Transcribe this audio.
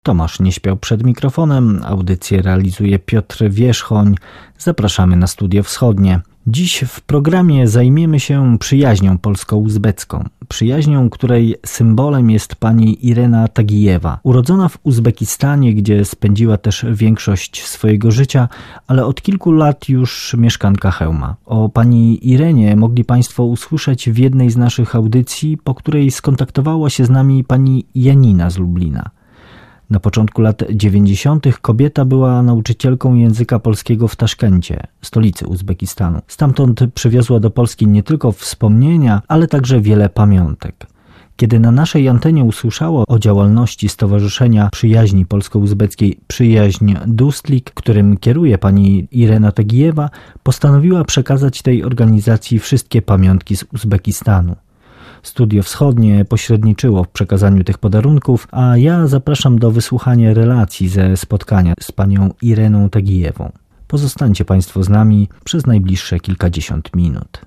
Tomasz nie śpiał przed mikrofonem, audycję realizuje Piotr Wierzchoń. Zapraszamy na Studio Wschodnie. Dziś w programie zajmiemy się przyjaźnią polsko-uzbecką. Przyjaźnią, której symbolem jest pani Irena Tagijewa. Urodzona w Uzbekistanie, gdzie spędziła też większość swojego życia, ale od kilku lat już mieszkanka Chełma. O pani Irenie mogli Państwo usłyszeć w jednej z naszych audycji, po której skontaktowała się z nami pani Janina z Lublina. Na początku lat 90. kobieta była nauczycielką języka polskiego w Taszkencie, stolicy Uzbekistanu. Stamtąd przywiozła do Polski nie tylko wspomnienia, ale także wiele pamiątek. Kiedy na naszej antenie usłyszała o działalności Stowarzyszenia Przyjaźni Polsko-Uzbeckiej Przyjaźń Dustlik, którym kieruje pani Irena Tagijewa, postanowiła przekazać tej organizacji wszystkie pamiątki z Uzbekistanu. Studio Wschodnie pośredniczyło w przekazaniu tych podarunków, a ja zapraszam do wysłuchania relacji ze spotkania z panią Ireną Tagijewą. Pozostańcie Państwo z nami przez najbliższe kilkadziesiąt minut.